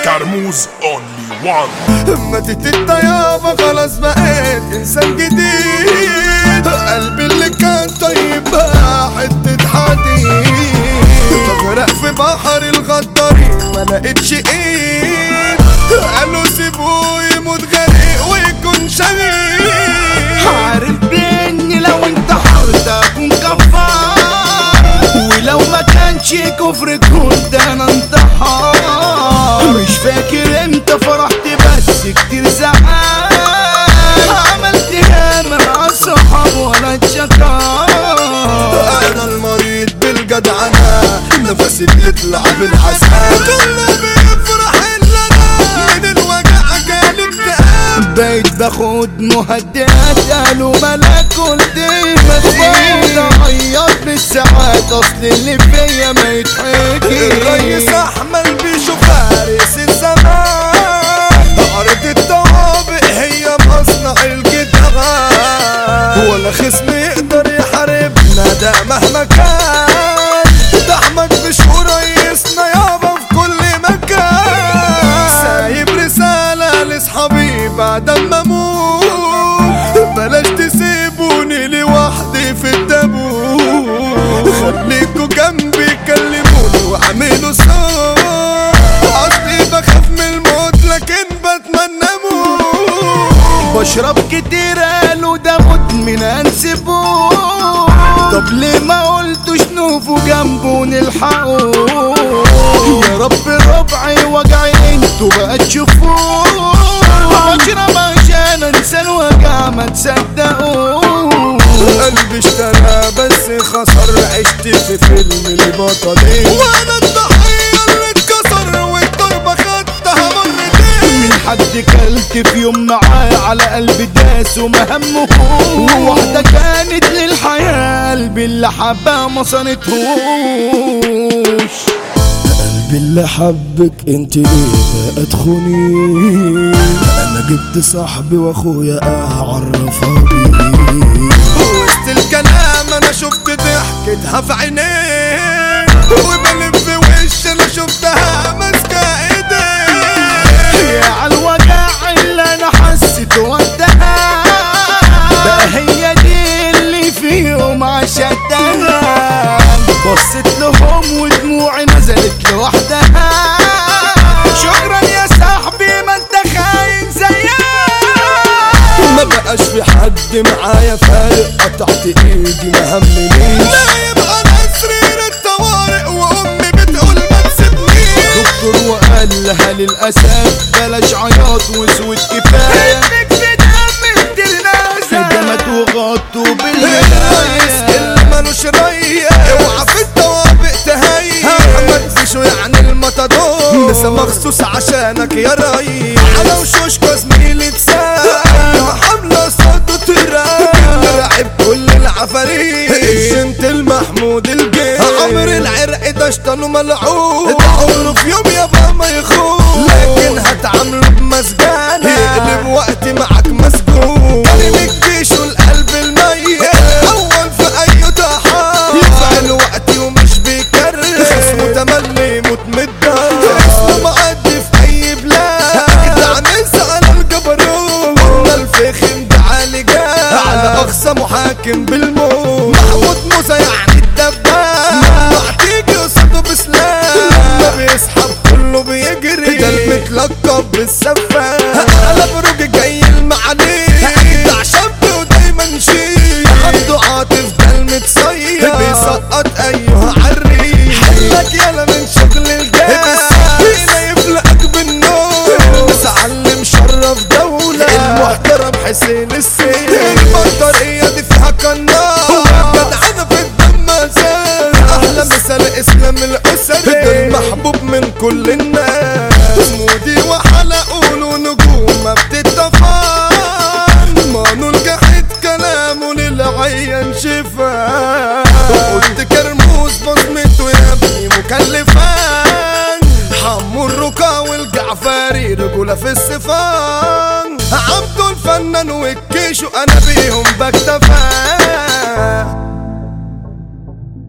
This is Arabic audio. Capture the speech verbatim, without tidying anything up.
كرموز اونلي وان. ماتت الطيابة خلاص بقيت انسان جديد، قلبي اللي كان طيب بقى حتة حديد، بغرق في بحر الغدارين ما لقيتش ايد، قالوا سيبوه يموت غريق ويكون شهيد. عارف باني لو انت حرت اكون كفار، ولو ما كانش كفر كنت انا انتحار. مش فاكر امتى فرحت بس كتير زعل، عملت ياما مع الصحاب ولا اتشكر. انا المريض بالجدعنة نفسي بيطلع بالحسن، كله بيفرح الا انا من الوجع جالي اكتئاب. بقيت باخد مهدئات قالوا ملاك قلت مسكين، عيط بالساعات اصل اللي فيا ما يتحكي. الريس احمل بيشوف فارس الزمان، ارض الطوابق هي مصنع الجدعان، ولا خصم يقدر يحاربنا ده مهما كان. ده احمد مشهور ريسنا يابا في كل مكان، سايب رسالة لاصحابي بعد ما اموت، بلاش تسيبوني لوحدي في التابوت، خليكوا جنبي كلموني واعملوا صوت، اصلي بخاف من الموت لكن بتمنى اموت. بشرب كتير قالوا ده مدمن انسبوه، طب ليه ما قلتوش نوفوا جنبه نلحقوه؟ يا رب ربعي وجعي انتوا بقى تشوفوه، اشرب عشان انسى الوجع ما تصدقوه. قلبي اشترى بس خسر، عشت في فيلم البطلين، وانا الضحية اللي اتكسر والضربة خدتها مرتين. من حد كلت في يوم معاه على قلبي داس وما همه، واحدة كانت للحياة قلبي اللي حبها ما صنتهوش. قلبي اللي حبك انت ليه بقى تخوني، انا جبت صاحبي واخويا اعرفها بيه، وسط الكلام انا شفت ضحكتها في عينيه، وبلف وش انا شفتها ماسكه ايديه. يا عالوجع اللي انا حسيت وقتها، بقى هي دي اللي فيهم عشتها. بصيت لهم ودموعي نزلت لوحدها، شكرا يا صاحبي ما انت خاين زيها. ما بقاش في حد معايا فارق، قطعت ايدي ما همنيش، لا يبقى انا سرير الطوارئ وامي بتقول ما تسيبنيش. دكتور وقال لها للاسف بلاش عياط واسود كفايه، ابنك في دم الناس دمت وغطوا بالهدايا. اللي مالوش ريا اوعى في الطوابق تهيا، احمد فيشو يعني المطادور، لسه مخصوص عشانك يا ريس، على وشوشكوا زميلي تساق حملة صدو تراق، مرعب كل العفاريت، الجنت المحمود الجيل، عمر العرق ده شطان وملعوب، ده عمره في يوم يابا ما يخون، لكن هتعامله بمسجانة يقلب وقتي معاك مسجون. كريم الجيش والقلب الميت اول في اي ضحى، يفعل وقتي ومش بيكرر، خصمه تملي موت متدار، اسمه مقدي في اي بلاد، دعم على الجبروت، قلنا الفخم ده عالي جاد، على اقصى محاكم بالموت، محمود موسى يعني الدباب، لما تيجي قصاده بسلام، لما بيسحب كله بيجري، ده المتلقب بالسفاح، على بروج جاي المعالي، ده شاب ودايما شيء، عنده عاطف ده المتصير، بيسقط ايها عريس، حلك يالا من شغل الجاي، هنا يفلقك بالنور، المتعلم شرف دولة، المحترم حسين السيد، البطارية دي فيها قناة، جدعانة في الدم زاد، احلى مثال اسلام الاسد، ده المحبوب من كل الناس، مودي وحلقه له نجوم ما بتتفان، مانو الجحيد كلامه للعين شفان، قلت كرموز بصمته يا ابني مكلفان، حمو الركا والجعفري رجولة في السفان، عبدو الفنان والكيشو انا بيهم بك